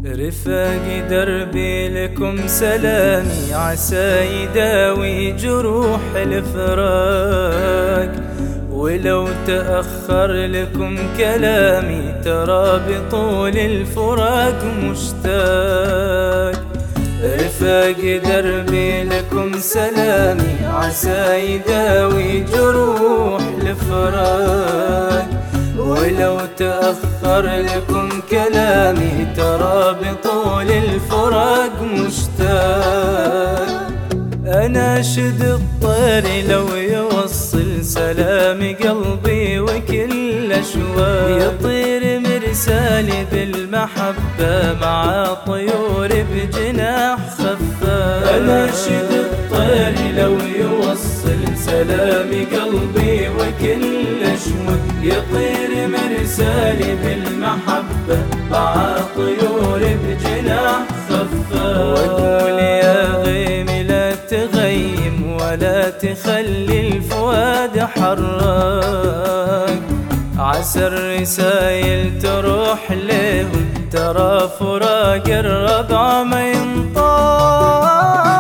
رفاقي دربي لكم سلامي، عسى يداوي جروح الفراق. ولو تأخر لكم كلامي ترى بطول الفراق مشتاق. رفاقي دربي لكم سلامي، عسى يداوي جروح الفراق. ولو تأخر لكم كلامي ترى بطول الفراق مشتاق. أناشد الطير لو يوصل سلام قلبي وكل أشواق، يطير مرسالي بالمحبة مع طيور بجناح خفاف. أناشد الطير لو يوصل سلام قلبي وكل أشواق، يطير مرسالي بالمحبة مع طيور بجناح خفاف. وأقول يا غيم لا تغيم ولا تخلي الفؤاد حراق. عسى الرسايل تروح لهم ترى فراق الربع ما ينطاق.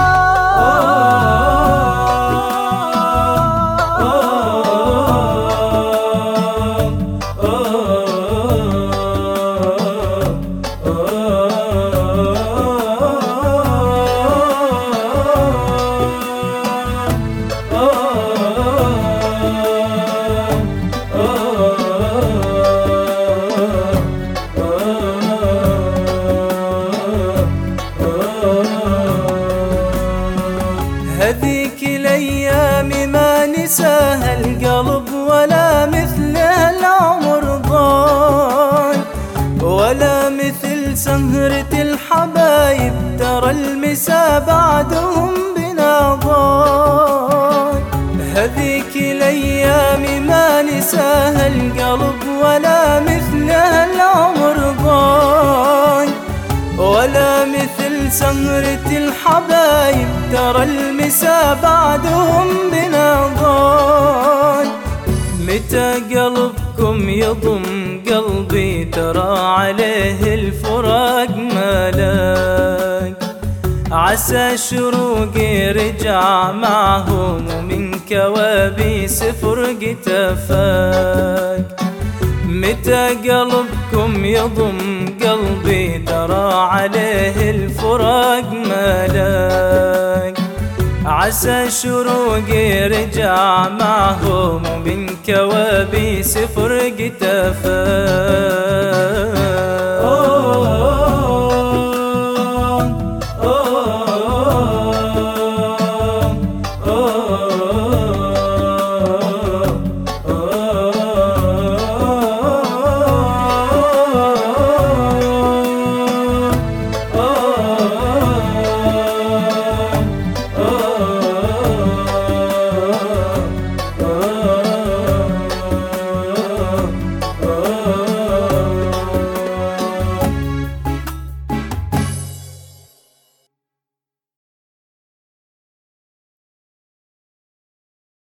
هذيك الأيام ما نساها القلب ولا مثلها العمر ضاع. ولا مثل سهرة الحبايب ترى المسا بعدهم بنا ضاع. هذيك الأيام ما نساها القلب ولا مثلها العمر ضاع. ولا مثل سهرة الحبايب ترى المسا بعدهم بنا ضاع. متى قلبكم يضم قلبي ترى عليه الفراق ما لاق. عسى شروقي رجع معهم ومن كوابيس فرقته فاق. متى قلبكم يضم قلبي ترى عليه الفراق ما لاق. عسى شروقي رجع معهم ومن كوابيس فرقته فاق.